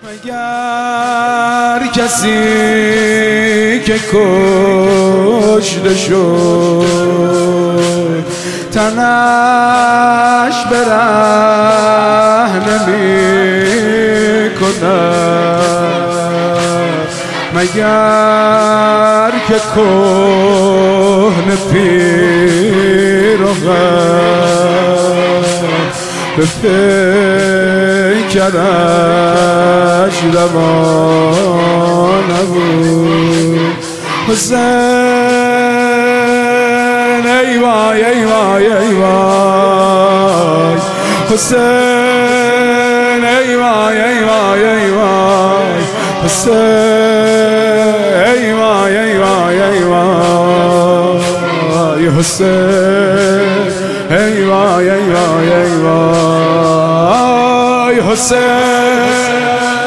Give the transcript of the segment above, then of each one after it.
مگر کسی که کشته شد تنش به رهنه می‌کند، مگر که کهنه پیرهن به پیکرش روان نبود. حسین ای وای ای وای ای وای، حسین ای وای ای وای ای وای، حسین ای وای ای وای ای وای، حسین ای وای ای وای ای وای، حسین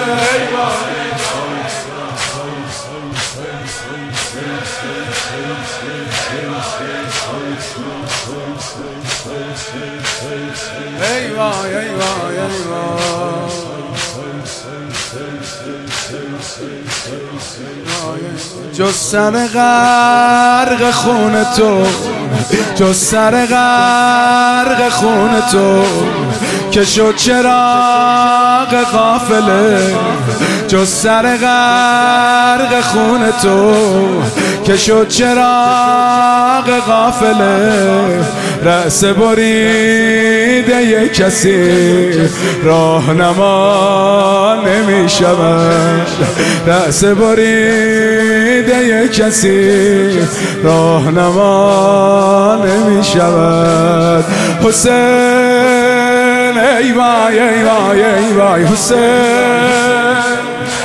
ای وای ای وای ای وای، جز سر غرق خون تو، جز سر غرق خون تو که شد چراغ قافله، جز سر غرق خون تو که شد چراغ قافله، رأس بریده یک کسی راهنما نمی شود، رأس بریده یک کسی راهنما نمی شود. حسین ای وای ای وای ای وای، حسین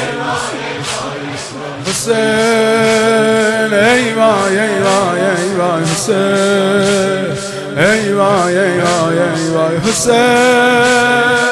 حسین ای وای ای وای ای وای، حسین ای وای ای وای ای وای، حسین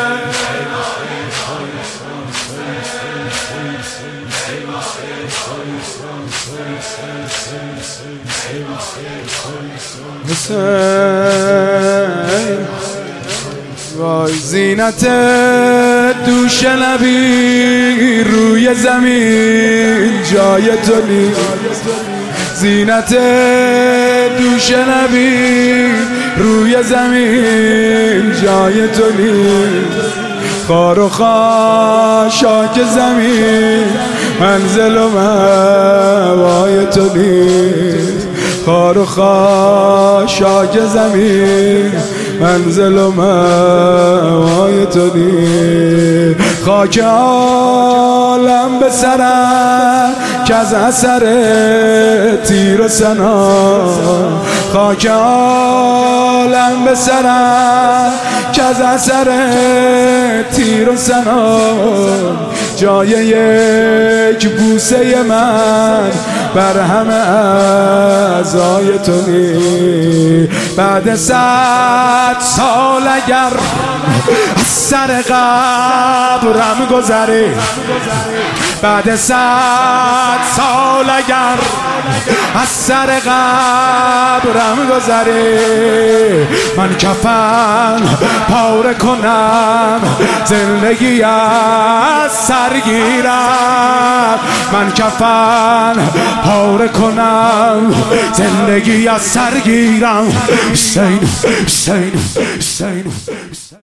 حسین وای، زینت دوش نبی روی زمین جای تو نیست، زینت دوش نبی روی زمین جای تو نیست، خار و خاشاک زمین منزل و موای تو نیست، خار و خاشاک زمین منزل و موای تو نیست، خاک عالم به سرم که از اثر تیر و سنان، خاک عالم به سرم که از اثر تیر و سنان، جای یک بوسه من بر همه اعضای تو نیست. بعد 100 سال اگر از سر قبرم گذری، بعد 100 سال اگر از سر قبرم گذری، من کفن پاره کنم زندگی از سر گیرم، من کفن پاره کنم زندگی از سر گیرم. حسین حسین حسین